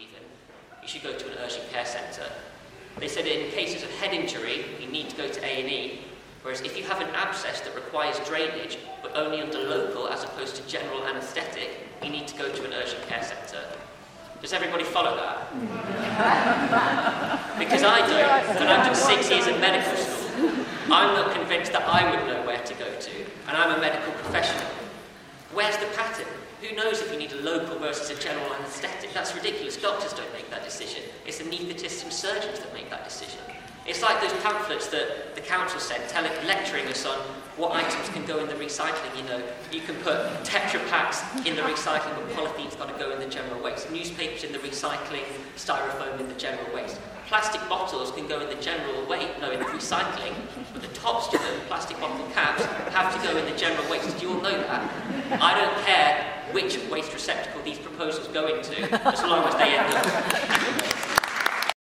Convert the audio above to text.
even, you should go to an urgent care centre. They said in cases of head injury, you need to go to A&E, whereas if you have an abscess that requires drainage, but only under local as opposed to general anaesthetic, you need to go to an urgent care centre. Does everybody follow that? Because I don't, and I've done 6 years of medical school. I'm not convinced that I would know where to go to, and I'm a medical professional. Where's the pattern? Who knows if you need a local versus a general anaesthetic? That's ridiculous. Doctors don't make that decision. It's anaesthetists and surgeons that make that decision. It's like those pamphlets that the council sent, lecturing us on what items can go in the recycling. You know, you can put Tetra Packs in the recycling, but polythene's got to go in the general waste. Newspapers in the recycling, styrofoam in the general waste. Plastic bottles can go in the general waste, in the recycling, but the tops to them, plastic bottle caps, have to go in the general waste. Do you all know that? I don't care which waste receptacle these proposals go into, as long as they end up